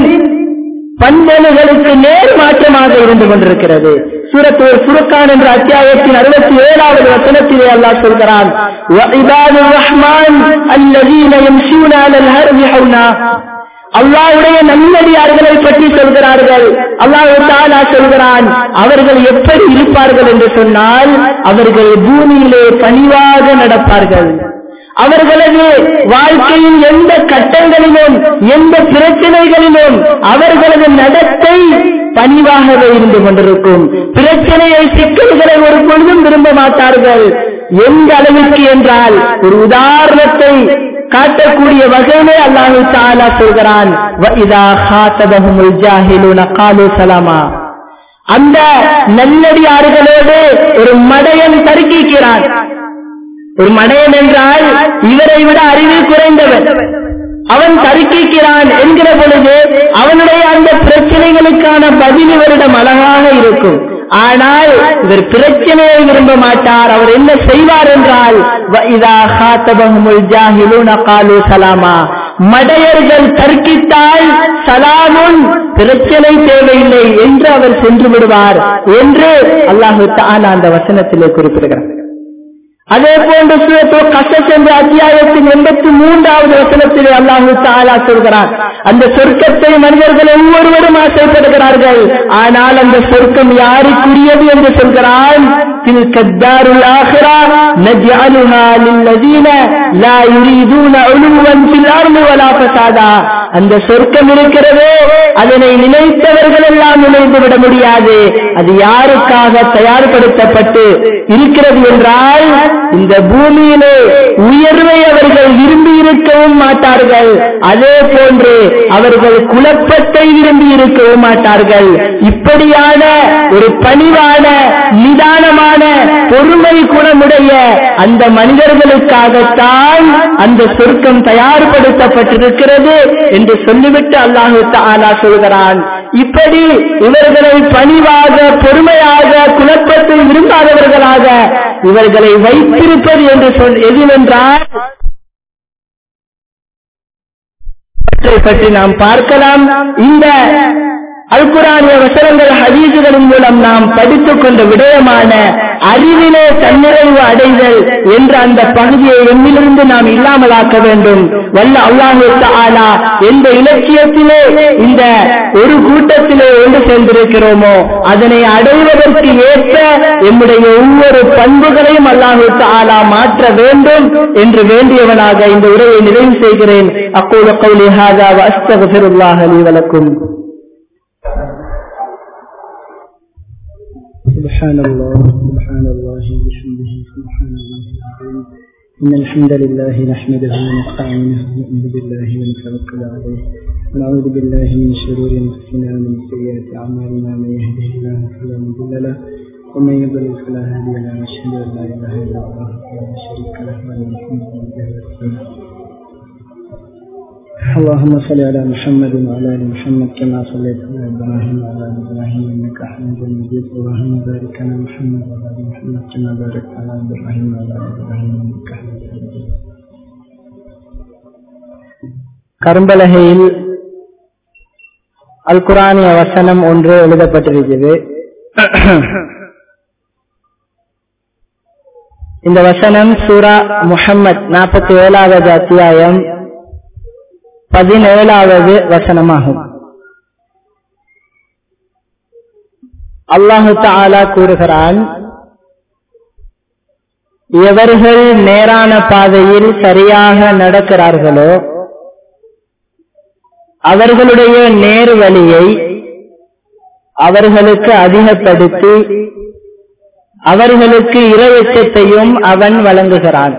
Speaker 1: பண்புகளுக்கு நேர் மாற்றமாக இருந்து கொண்டிருக்கிறது. சூரத்துல் ஃபுர்கான் என்ற அத்தியாயத்தின் அறுபத்தி ஏழாவது வசனத்திலே அல்லாஹ் சொல்கிறான், வஇபாதுர் ரஹ்மான் அல்லதீன யம்ஷூன அலல் அர்தி ஹௌனா. அல்லாஹ்வுடைய நல்லடியார்களை பற்றி சொல்கிறார்கள். அல்லாஹ் தஆலா சொல்கிறான், அவர்கள் எப்படி இருப்பார்கள் என்று சொன்னால் அவர்கள் பூமியிலே பணிவாக நடப்பார்கள். அவர்களது வாழ்க்கையின் எந்த கட்டங்களிலும் எந்த பிரச்சனைகளிலும் அவர்களது நடத்தை பணிவாகவே இருந்து கொண்டிருக்கும். பிரச்சனையை சிக்கல்களை ஒரு பொழுதும் விரும்ப மாட்டார்கள். எந்த அளவிற்கு என்றால் ஒரு உதாரணத்தை காட்டக்கூடிய வகையிலே அல்லாஹ் தஆலா சொல்கிறான், வஇதா ஹாதபஹுமுல் ஜாஹிலூன காலூ சலாமா. அந்த நல்லடியார்களோடு ஒரு மடையன் தர்க்கிக்கிறான். ஒரு மடையன் என்றால் இவரை விட அறிவு குறைந்தவன். அவன் தர்க்கிக்கிறான் என்கிற பொழுது அவனுடைய அந்த பிரச்சனைகளுக்கான பதில் இவரிடம் அழகாக இருக்கும். ஆனால் இவர் பிரச்சனையை விரும்ப மாட்டார். அவர் என்ன செய்வார் என்றால், வஇதா ஹாதபஹுமுல் ஜாஹிலூன காலூ சலாமா. மடையர்கள் தர்க்கித்தால் சலாமுன், பிரச்சனை தேவையில்லை என்று அவர் சென்று விடுவார் என்று அல்லாஹ் தஆலா அந்த வசனத்திலே குறிப்பிடுகிறார். அதே போன்று சூரத்துல் கஸஸ் என்ற அத்தியாயத்தின் எண்பத்தி மூன்றாவது வசனத்திலே அல்லாஹ் தஆலா சொல்கிறார், அந்த சொர்க்கத்தை மனிதர்கள் ஒவ்வொருவரும் ஆசைப்படுகிறார்கள். ஆனால் அந்த சொர்க்கம் யாருக்குரியது என்று சொல்கிறான், تلك الدار الآخرة نجعلها للذين لا يريدون علوا في الأرض ولا فسادا. அந்த சொர்க்கம் இருக்கிறதே அதனை நினைத்தவர்கள் எல்லாம் நினைந்து விட முடியாது. அது யாருக்காக தயார்படுத்தப்பட்டு இருக்கிறது என்றால் இந்த பூமியிலே உயர்வை அவர்கள் விரும்பி இருக்கவும் மாட்டார்கள். அதே போன்று அவர்கள் குழப்பத்தை விரும்பி இருக்கவும் மாட்டார்கள். இப்படியான ஒரு பணிவான நிதானமான பொறுமை குணமுடைய அந்த மனிதர்களுக்காகத்தான் அந்த சொர்க்கம் தயார்படுத்தப்பட்டிருக்கிறது என்று சொல்லிவிட்டு அல்லாஹ் தஆலா சொல்கிறான், இப்படி இவர்களை பணிவாக பொறுமையாக குழப்பத்தை விரும்பாதவர்களாக இவர்களை வைத்திருப்பது என்று சொல் எதுவென்றால் பற்றி நாம் பார்க்கலாம். இந்த அல் குர்ஆனிய வசனங்கள் ஹதீசுகளின் மூலம் நாம் படித்துக் கொண்ட விடயமான அறிவிலே தன்னிறைவு அடைதல் என்ற அந்த பகுதியை எண்ணிலிருந்து நாம் இல்லாமலாக்க வேண்டும். வல்ல அல்லாஹ் தஆலா எந்த இலட்சியத்திலே இந்த ஒரு கூட்டத்திலே ஒன்று சேர்ந்திருக்கிறோமோ அதனை அடைவதற்கு ஏற்ப நம்முடைய ஒவ்வொரு பண்புகளையும் அல்லாஹ் தஆலா மாற்ற வேண்டும் என்று வேண்டியவனாக இந்த உரையை நிறைவு செய்கிறேன். அக்கூலு கௌலி ஹாதா வ அஸ்தக்ஃபிருல்லாஹ லீ வ லக்கும்.
Speaker 2: سبحان الله سبحان الله بحمده سبحان الله العظيم. إن الحمد لله نحمده ونستعينه ونؤمن بالله ونتوكل عليه ونعوذ بالله من شرور أنفسنا ومن سيئات أعمالنا. من يهده الله فلا مضل له ومن يضلل فلا هادي له. أشهد أن لا إله إلا الله وحده لا شريك له وأن محمدا عبده ورسوله. اللهم صل على محمد وعلى ال محمد كما صليت على ابراهيم وعلى ال ابراهيم انك حميد مجيد. اللهم بارك على محمد وعلى ال محمد كما باركت على ابراهيم وعلى ال ابراهيم انك حميد مجيد.
Speaker 1: கரும்பலகையில் அல் குர்ஆனிய வசனம் ஒன்று எழுதப்பட்டிருக்கிறது. இந்த வசனம் சூரா முஹம்மத் நாற்பத்தி ஏழாவது அத்தியாயம் பதினேழாவது வசனமாகும். அல்லாஹு தஆலா கூறுகிறான், எவர்கள் நேரான பாதையில் சரியாக நடக்கிறார்களோ அவர்களுடைய நேர் வழியை அவர்களுக்கு அதிகப்படுத்தி அவர்களுக்கு இறையச்சத்தையும் அவன் வழங்குகிறான்.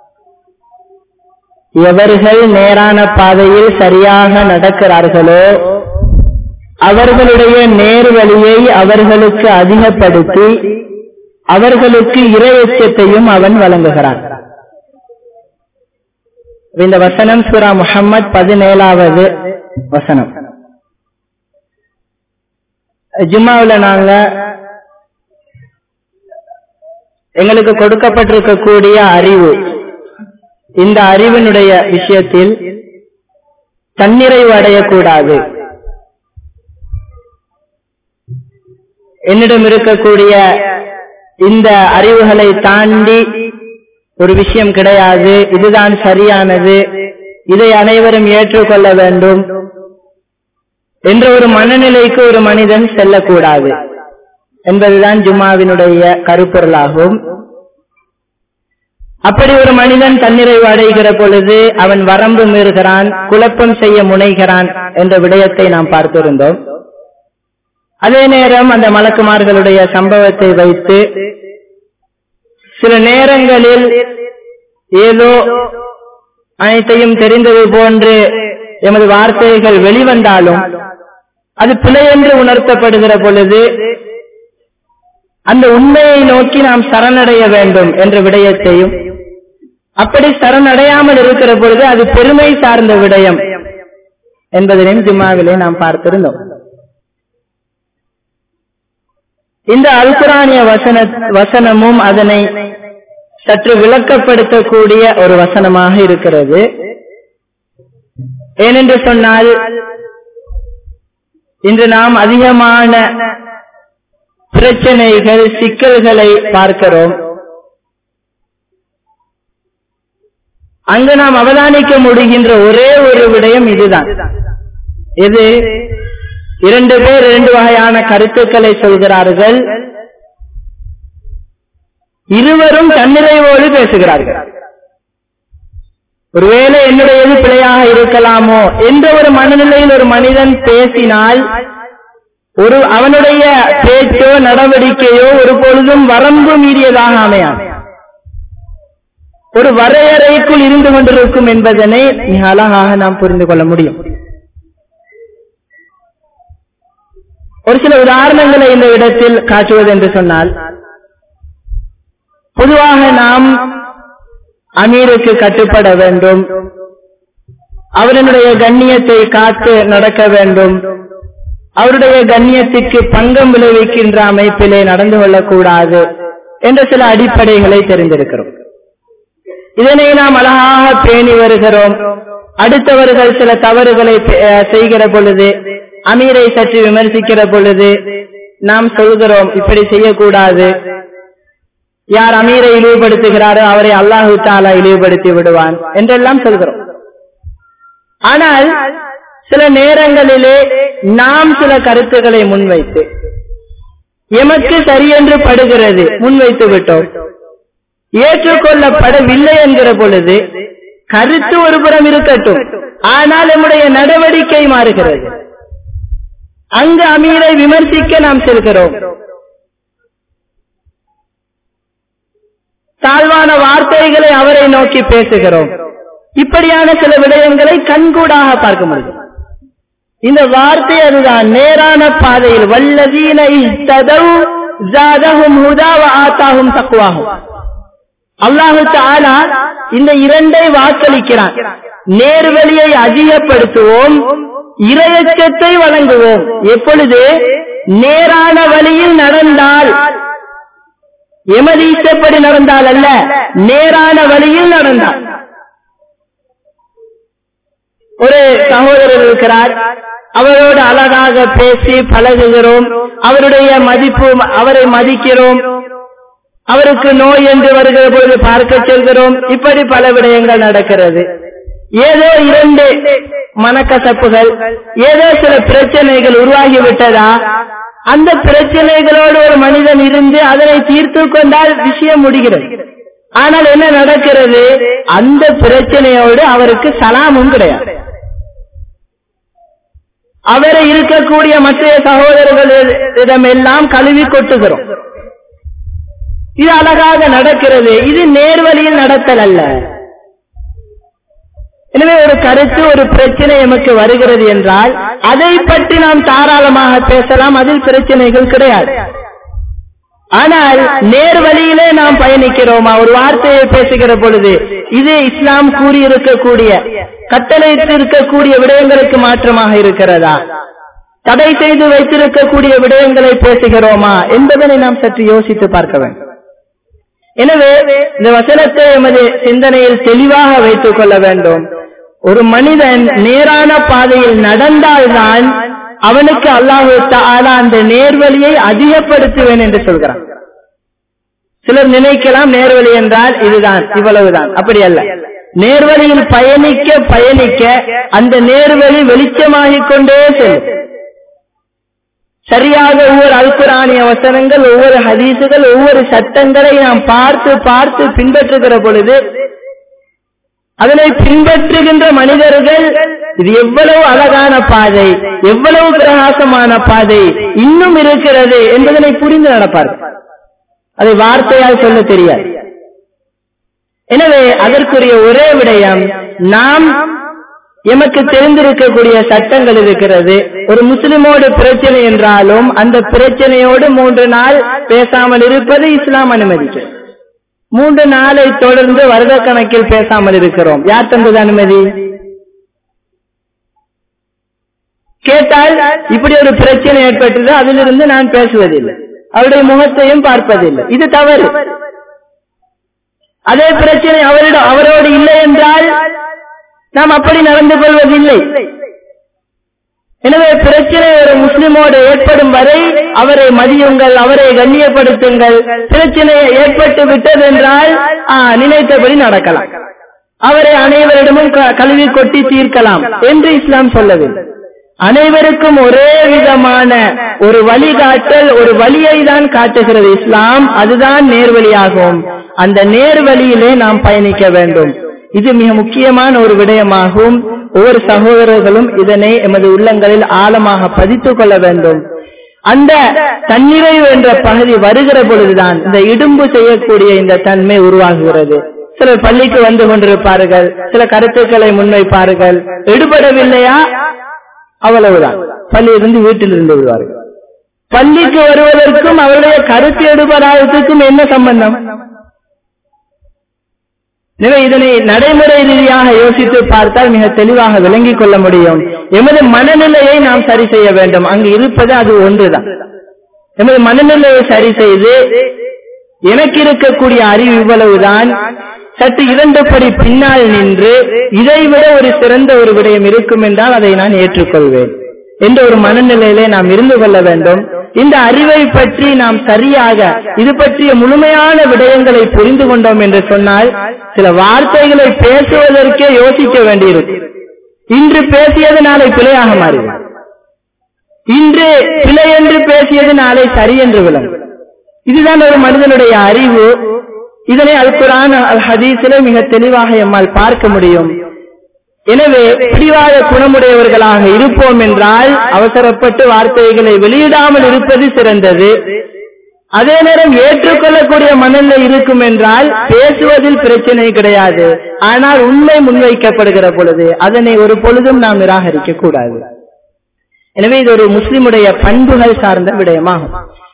Speaker 1: எவர்கள் நேரான பாதையில் சரியாக நடக்கிறார்களோ அவர்களுடைய நேர் வழியை அவர்களுக்கு அதிகப்படுத்தி அவர்களுக்கு இறையச்சத்தையும் அவன் வழங்குகிறான். இந்த வசனம் சூரா முஹம்மத் பதினேழாவது வசனம். ஜும்மாவுல நாங்க எங்களுக்கு கொடுக்கப்பட்டிருக்கக்கூடிய அறிவு, இந்த அறிவினுடைய விஷயத்தில் தன்னிறைவு அடையக்கூடாது. என்னிடம் இருக்கக்கூடிய இந்த அறிவுகளை தாண்டி ஒரு விஷயம் கிடையாது, இதுதான் சரியானது, இதை அனைவரும் ஏற்றுக்கொள்ள வேண்டும் என்ற ஒரு மனநிலைக்கு ஒரு மனிதன் செல்லக்கூடாது என்பதுதான் ஜும்மாவினுடைய கருப்பொருளாகும். அப்படி ஒரு மனிதன் தன்னிறைவு அடைகிற பொழுது அவன் வரம்பு மீறுகிறான், குழப்பம் செய்ய முனைகிறான் என்ற விடயத்தை நாம் பார்த்திருந்தோம். அதே நேரம் அந்த மலக்குமார்களுடைய சம்பவத்தை வைத்து சில நேரங்களில் ஏதோ அனைத்தையும் தெரிந்தது போன்று எமது வார்த்தைகள் வெளிவந்தாலும் அது பிழை என்று உணர்த்தப்படுகிற பொழுது அந்த உண்மையை நோக்கி நாம் சரணடைய வேண்டும் என்ற விடயத்தையும், அப்படி சரணடையாமல் இருக்கிற பொழுது அது பெருமை சார்ந்த விடயம் என்பதனையும் ஜும்மாவிலே நாம் பார்த்திருந்தோம். இந்த அல் குர்ஆனிய வசன வசனமும் அதனை சற்று விளக்கப்படுத்தக்கூடிய ஒரு வசனமாக இருக்கிறது. ஏனென்று சொன்னால், இன்று நாம் அதிகமான பிரச்சனைகள், சிக்கல்களை பார்க்கிறோம். அங்கு நாம் அவதானிக்க முடிகின்ற ஒரே ஒரு விடயம் இதுதான். இது இரண்டு பேர் இரண்டு வகையான கருத்துக்களை சொல்கிறார்கள், இருவரும் தன்னிறைவோடு பேசுகிறார்கள். ஒருவேளை என்னுடையது பிழையாக இருக்கலாமோ என்ற ஒரு மனநிலையில் ஒரு மனிதன் பேசினால் ஒரு அவனுடைய பேச்சோ நடவடிக்கையோ ஒரு பொழுதும் வரம்பு மீறியதாக அமையாது, ஒரு வரையறைக்குள் இருந்து கொண்டிருக்கும் என்பதனை மிக அழகாக நாம் புரிந்து கொள்ள முடியும். ஒரு சில உதாரணங்களை இந்த இடத்தில் காட்டுவது என்று சொன்னால், பொதுவாக நாம் அமீருக்கு கட்டுப்பட வேண்டும், அவருடைய கண்ணியத்தை காத்து நடக்க வேண்டும், அவருடைய கண்ணியத்திற்கு பங்கம் விளைவிக்கின்ற அமைப்பிலே நடந்து கொள்ளக்கூடாது என்ற சில அடிப்படைகளை தெரிந்திருக்கிறோம். இதனை நாம் அழகாக பேணி வருகிறோம். அடுத்தவர்கள் சில தவறுகளை செய்கிற பொழுது, அமீரை சற்று விமர்சிக்கிற பொழுது நாம் சொல்கிறோம், இப்படி செய்யக்கூடாது, யார் அமீரை இழிவுபடுத்துகிறாரோ அவரை அல்லாஹு தஆலா இழிவுபடுத்தி விடுவான் என்றெல்லாம் சொல்கிறோம். ஆனால் சில நேரங்களிலே நாம் சில கருத்துக்களை முன்வைத்து எமக்கு சரியென்று படுகிறது முன்வைத்து விட்டோம், ஏற்றுக்கொள்ளப்படவில்லை என்கிற பொழுது கருத்து ஒரு புறம் இருக்கட்டும், ஆனால் நம்முடைய நடவடிக்கை மாறுகிறது. அங்கு அமீரை விமர்சிக்க நாம் செல்கிறோம், தாழ்வான வார்த்தைகளை அவரை நோக்கி பேசுகிறோம். இப்படியான சில விடயங்களை கண்கூடாக பார்க்க முடியும். இந்த வார்த்தை அதுதான், நேரான பாதையில் வல்லதீன இஹ்ததவ் ஜாதஹும் ஹுதா வ ஆதாஹும் தக்வாஹும். அல்லாஹு தஆலா இந்த இரண்டை வாக்களிக்கிறான். நேர்வழியை அதிகப்படுத்துவோம், இறையச்சத்தை வழங்குவோம். எப்பொழுது நேரான வழியில் நடந்தால், எமது இஷ்டப்படி நடந்தால் அல்ல, நேரான வழியில் நடந்தால். ஒரு சகோதரர் இருக்கிறார், அவரோடு அழகாக பேசி பழகுகிறோம், அவருடைய மதிப்பு, அவரை மதிக்கிறோம், அவருக்கு நோய் என்று வருகிற பொழுது பார்க்க செல்கிறோம். இப்படி பல விடயங்கள் நடக்கிறது. ஏதோ இரண்டு மனக்கசப்புகள், ஏதோ சில பிரச்சனைகள் உருவாகிவிட்டதா, அந்த பிரச்சனைகளோடு ஒரு மனிதன் இருந்து அதனை தீர்த்து கொண்டால் விஷயம் முடிகிறது. ஆனால் என்ன நடக்கிறது, அந்த பிரச்சனையோடு அவருக்கு சலாமும் கிடையாது. அவரை இருக்கக்கூடிய மற்ற சகோதரர்களிடம் எல்லாம் கழுவி கொட்டுகிறோம். இது அழகாக நடக்கிறது. இது நேர்வழியில் நடத்தல் அல்ல. எனவே ஒரு கருத்து, ஒரு பிரச்சனை எமக்கு வருகிறது என்றால் அதை பற்றி நாம் தாராளமாக பேசலாம், அதில் பிரச்சனைகள் கிடையாது. ஆனால் நேர்வழியிலே நாம் பயணிக்கிறோமா, ஒரு வார்த்தையை பேசுகிற பொழுது இது இஸ்லாம் கூறியிருக்கக்கூடிய, கட்டளையிட்டு இருக்கக்கூடிய விடயங்களுக்கு மாற்றமாக இருக்கிறதா, தடை செய்து வைத்திருக்கக்கூடிய விடயங்களை பேசுகிறோமா என்பதனை நாம் சற்று யோசித்து பார்க்க வேண்டும். எனவே இந்த வசனத்தை எமது சிந்தனையில் தெளிவாக வைத்துக் கொள்ள வேண்டும். ஒரு மனிதன் நேரான பாதையில் நடந்தால்தான் அவனுக்கு அல்லாஹ் தஆலா அந்த நேர்வழியை அதிகப்படுத்துவேன் என்று சொல்கிறான். சிலர் நினைக்கலாம் நேர்வழி என்றால் இதுதான், இவ்வளவுதான். அப்படி அல்ல. நேர்வழியில் பயணிக்க பயணிக்க அந்த நேர்வழி வெளிச்சமாகிக் கொண்டே செல்லும். சரியாக ஒவ்வொரு அல்குரானிய வசனங்கள், ஒவ்வொரு ஹதீசுகள், ஒவ்வொரு சட்டங்களை நாம் பார்த்து பார்த்து பின்பற்றுகிற பொழுது அதனை பின்பற்றுகின்ற மனிதர்கள் இது எவ்வளவு அழகான பாதை, எவ்வளவு பிரகாசமான பாதை இன்னும் இருக்கிறது என்பதனை புரிந்து நடப்பார்கள். அதை வார்த்தையால் சொல்ல தெரியாது. எனவே அதற்குரிய ஒரே விடயம், நாம் எமக்கு தெரிந்திருக்கக்கூடிய சட்டங்கள் இருக்கிறது. ஒரு முஸ்லிமோடு பிரச்சனை என்றாலும் அந்த பிரச்சனையோடு மூன்று நாள் பேசாமல் இருப்பது இஸ்லாம் அனுமதிக்கிறது. மூன்று நாளை தொடர்ந்து வருட கணக்கில் பேசாமல் இருக்கிறோம். யார் தந்தது அனுமதி? கேட்டால் இப்படி ஒரு பிரச்சனை ஏற்பட்டது, அதிலிருந்து நான் பேசுவதில்லை, அவருடைய முகத்தையும் பார்ப்பதில்லை. இது தவறு. அதே பிரச்சனை அவரிடம் அவரோடு இல்லை என்றால் நாம் அப்படி நடந்து கொள்வதில்லை. எனவே பிரச்சனை ஒரு முஸ்லிமோடு ஏற்படும் வரை அவரை மதியுங்கள், அவரை கண்ணியப்படுத்துங்கள். பிரச்சனை ஏற்பட்டு விட்டது என்றால் நினைத்தபடி நடக்கலாம், அவரை அனைவரிடமும் கழுவி கொட்டி தீர்க்கலாம் என்று இஸ்லாம் சொல்லவில்லை. அனைவருக்கும் ஒரே விதமான ஒரு வழிகாட்டல், ஒரு வழியை தான் காட்டுகிறது இஸ்லாம். அதுதான் நேர்வழியாகும். அந்த நேர்வழியிலே நாம் பயணிக்க வேண்டும். இது மிக முக்கியமான ஒரு விடயமாகும். ஒவ்வொரு சகோதரர்களும் இதனை எமது உள்ளங்களில் ஆழமாக பதித்துக் கொள்ள வேண்டும். அந்த தன்னிறைவு என்ற பகுதி வருகிற பொழுதுதான் இந்த இடும்பு செய்யக்கூடிய இந்த தன்மை உருவாகுகிறது. சிலர் பள்ளிக்கு வந்து கொண்டிருப்பார்கள், சில கருத்துக்களை முன்வைப்பார்கள், எடுபடவில்லையா அவ்வளவுதான், பள்ளியிலிருந்து வீட்டில் இருந்து விடுவார்கள். பள்ளிக்கு வருவதற்கும் அவருடைய கருத்து எடுபடாததுக்கும் என்ன சம்பந்தம்? எனவே இதனை நடைமுறை ரீதியாக யோசித்து பார்த்தால் மிக தெளிவாக விளங்கிக் கொள்ள முடியும். எமது மனநிலையை நாம் சரி செய்ய வேண்டும். அங்கு இருப்பது அது ஒன்றுதான். எமது மனநிலையை சரி செய்து எனக்கு இருக்கக்கூடிய அறிவு இவ்வளவுதான், சற்று இரண்டுபடி பின்னால் நின்று இதைவிட ஒரு சிறந்த ஒரு விடயம் இருக்கும் என்றால் அதை நான் ஏற்றுக்கொள்வேன் என்ற ஒரு மனநிலையிலே நாம் இருந்து கொள்ள வேண்டும். இந்த அறிவை பற்றி நாம் சரியாக இது பற்றிய முழுமையான விடயங்களை புரிந்து கொண்டோம் என்று சொன்னால் சில வார்த்தைகளை பேசுவதற்கே யோசிக்க வேண்டியிருக்கும். இன்று பேசியது நாளை பிழையாக மாறிவிடும். இன்று பிழை என்று பேசியது நாளை சரி என்று விளங்கும். இதுதான் ஒரு மனிதனுடைய அறிவு. இதனை அல் குர்ஆன் அல் ஹதீஸிலே மிக தெளிவாக எம்மால் பார்க்க முடியும். எனவே பிடிவாத குணமுடையவர்களாக இருப்போம் என்றால் அவசரப்பட்டு வார்த்தைகளை வெளியிடாமல் இருப்பது சிறந்தது. அதே நேரம் ஏற்றுக்கொள்ளக்கூடிய மனநிலை இருக்கும் என்றால் பேசுவதில் பிரச்சனை கிடையாது. ஆனால் உண்மை முன்வைக்கப்படுகிற பொழுது அதனை ஒரு பொழுதும் நாம் நிராகரிக்க கூடாது. எனவே இது ஒரு முஸ்லிமுடைய பண்புகள் சார்ந்த விடயமாகும்.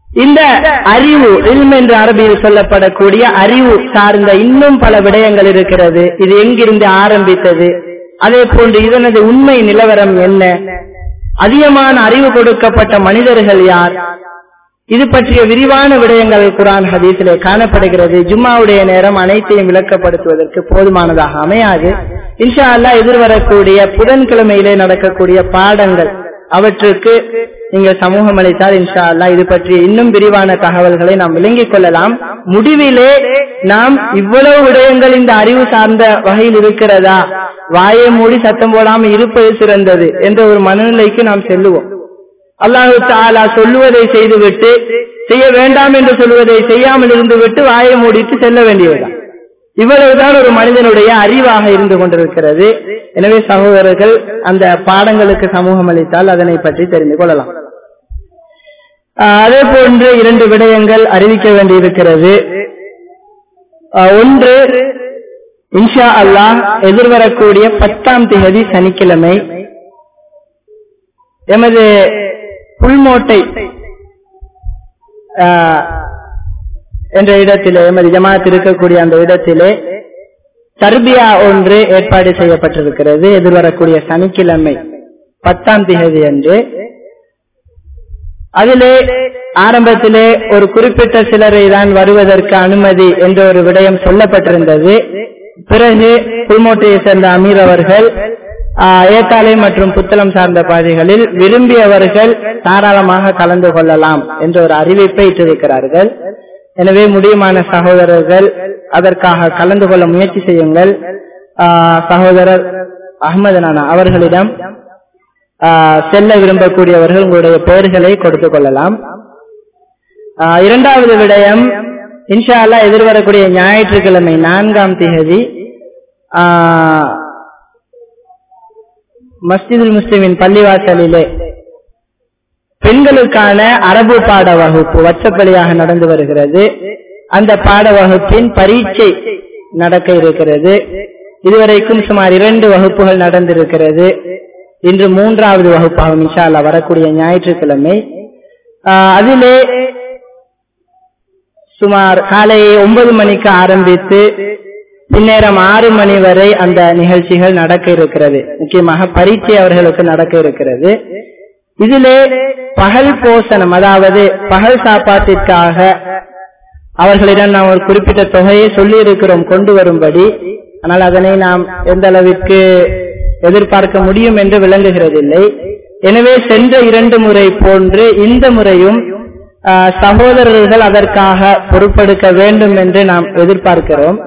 Speaker 1: இந்த அறிவு இல்ம் என்று அரபியில் சொல்லப்படக்கூடிய அறிவு சார்ந்த இன்னும் பல விடயங்கள் இருக்கிறது. இது எங்கிருந்து ஆரம்பித்தது, அதே போன்று இதனது உண்மை நிலவரம் என்ன, அதிகமான அறிவு கொடுக்கப்பட்ட மனிதர்கள் யார், இது பற்றிய விரிவான விடயங்கள் குர்ஆன் ஹதீஸிலே காணப்படுகிறது. ஜும்மாவுடைய நேரம் அனைத்தையும் விளக்கப்படுத்துவதற்கு போதுமானதாக அமையாது. இன்ஷா அல்லாஹ் எதிர்வரக்கூடிய புதன்கிழமையிலே நடக்கக்கூடிய பாடங்கள் அவற்றுக்கு நீங்கள் சமூகம் அளித்தால் இன்ஷா அல்லாஹ் இது பற்றி இன்னும் விரிவான தகவல்களை நாம் விளங்கிக் கொள்ளலாம். முடிவிலே நாம் இவ்வளவு விடயங்கள் இந்த அறிவு சார்ந்த வகையில் இருக்கிறதா, வாயை மூடி சத்தம் போடாமல் இருப்பது சிறந்தது என்ற ஒரு மனநிலைக்கு நாம் செல்லுவோம். அல்லாஹு தஆலா சொல்லுவதை செய்துவிட்டு செய்ய வேண்டாம் என்று சொல்லுவதை செய்யாமல் இருந்து விட்டு வாயை மூடிட்டு செல்ல வேண்டியதுதான். இவ்வளவுதான் ஒரு மனிதனுடைய அறிவாக இருந்து கொண்டிருக்கிறது. எனவே சகோதரர்கள் அந்த பாடங்களுக்கு சமூகம் அளித்தால் அதனை பற்றி தெரிந்து கொள்ளலாம். அதே போன்று இரண்டு விடயங்கள் அறிவிக்க வேண்டியிருக்கிறது. ஒன்று, இன்ஷா அல்லாஹ் எதிர்வரக்கூடிய பத்தாம் தேதி சனிக்கிழமை எமது புல்மோட்டை என்ற இடத்திலே, எமது ஜமாத் இருக்கக்கூடிய அந்த இடத்திலே தர்பியா ஒன்று ஏற்பாடு செய்யப்பட்டிருக்கிறது. எதிர்வரக்கூடிய சனிக்கிழமை பத்தாம் தேதி அன்று. அதிலே ஆரம்பத்திலே ஒரு குறிப்பிட்ட சிலரை தான் வருவதற்கு அனுமதி என்ற ஒரு விடயம் சொல்லப்பட்டிருந்தது. பிறகு புல்மோட்டையை சேர்ந்த அமீர் அவர்கள் ஏத்தாலை மற்றும் புத்தளம் சார்ந்த பாதைகளில் விரும்பியவர்கள் தாராளமாக கலந்து கொள்ளலாம் என்ற ஒரு அறிவிப்பை இட்டிருக்கிறார்கள். எனவே முடியுமான சகோதரர்கள் அதற்காக கலந்து கொள்ள முயற்சி செய்யுங்கள். சகோதரர் அஹ்மது நானா அவர்களிடம் செல்ல விரும்பக்கூடியவர்கள் உங்களுடைய பெயர்களை கொடுத்துக் கொள்ளலாம். இரண்டாவது விடயம், இன்ஷா அல்லாஹ் எதிர்வரக்கூடிய ஞாயிற்றுக்கிழமை நான்காம் தேதி மஸ்ஜிதுல் முஸ்லிமின் பள்ளிவாசலிலே பெண்களுக்கான அரபு பாட வகுப்பு வச்சப்பள்ளியாக நடந்து வருகிறது. அந்த பாட வகுப்பின் பரீட்சை நடக்க இருக்கிறது. இதுவரைக்கும் சுமார் இரண்டு வகுப்புகள் நடந்திருக்கிறது. இன்று மூன்றாவது வகுப்பாகும் இன்ஷா அல்லாஹ் வரக்கூடிய ஞாயிற்றுக்கிழமை. அதிலே சுமார் காலை ஒன்பது மணிக்கு ஆரம்பித்து பின்னேரம் ஆறு மணி வரை அந்த நிகழ்ச்சிகள் நடக்க இருக்கிறது. முக்கியமாக பரீட்சை அவர்களுக்கு நடக்க இருக்கிறது. இதிலே பகல் போசனம், அதாவது பகல் சாப்பாட்டிற்காக அவர்களிடம் நாம் ஒரு குறிப்பிட்ட தொகையை சொல்லி இருக்கிறோம் கொண்டு வரும்படி. ஆனால் அதனை நாம் எந்த அளவிற்கு எதிர்பார்க்க முடியும் என்று விளங்குகிறதில்லை. எனவே சென்ற இரண்டு முறை போன்று இந்த முறையும் சகோதரர்கள் அதற்காக பொறுப்பெடுக்க வேண்டும் என்று நாம் எதிர்பார்க்கிறோம்.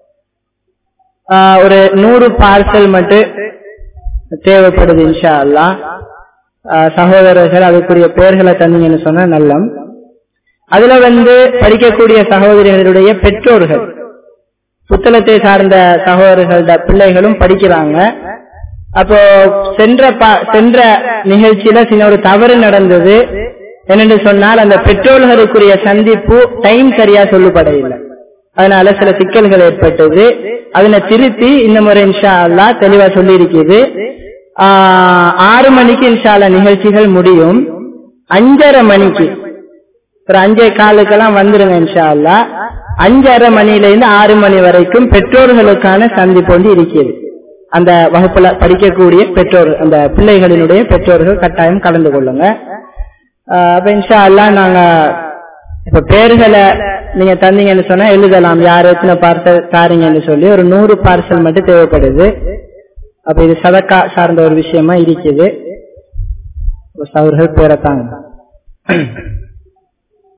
Speaker 1: ஒரு நூறு பார்சல் மட்டும் தேவைப்படுது இன்ஷா அல்லாஹ். சகோதரர்கள் அதுக்குரிய பெயர்களை தந்தீங்கன்னு சொன்னா நல்லம். அதுல வந்து படிக்கக்கூடிய சகோதரிகளுடைய பெற்றோர்கள், புத்தளத்தை சார்ந்த சகோதரர்களோட பிள்ளைகளும் படிக்கிறாங்க. அப்போ சென்ற சென்ற நிகழ்ச்சியில சின்ன ஒரு தவறு நடந்தது. என்னென்று சொன்னால், அந்த பெற்றோர்களுக்குரிய சந்திப்பு டைம் சரியா சொல்லப்படவில்லை. அதனால சில சிக்கல்கள் ஏற்பட்டது. அதனை திருத்தி இந்த முறை இன்ஷா அல்லாஹ் தெளிவா சொல்லி இருக்குது. ஆறு மணிக்கு இன்ஷா அல்லாஹ் நிகழ்ச்சிகள் முடியும். அஞ்சரை மணிக்கு ஒரு அஞ்சே காலுக்கெல்லாம் வந்துருங்க இன்ஷா அல்லாஹ். அஞ்சரை மணில இருந்து ஆறு மணி வரைக்கும் பெற்றோர்களுக்கான சந்திப்பு வந்து இருக்கிறது. அந்த வகுப்புல படிக்கக்கூடிய பெற்றோர், அந்த பிள்ளைகளினுடைய பெற்றோர்கள் கட்டாயம் கலந்து கொள்ளுங்க. அப்ப இன்ஷா அல்லாஹ் நாங்க இப்ப பேர்களை நீங்க தந்தீங்கன்னு சொன்னா எழுதலாம், யார் எத்தனை பார்சல் தாரீங்கன்னு சொல்லி. ஒரு நூறு பார்சல் மட்டும் தேவைப்படுது. அப்ப இது சதக்கா சார்ந்த ஒரு விஷயமா இருக்குது. அவர்கள் பேரத்தாங்க.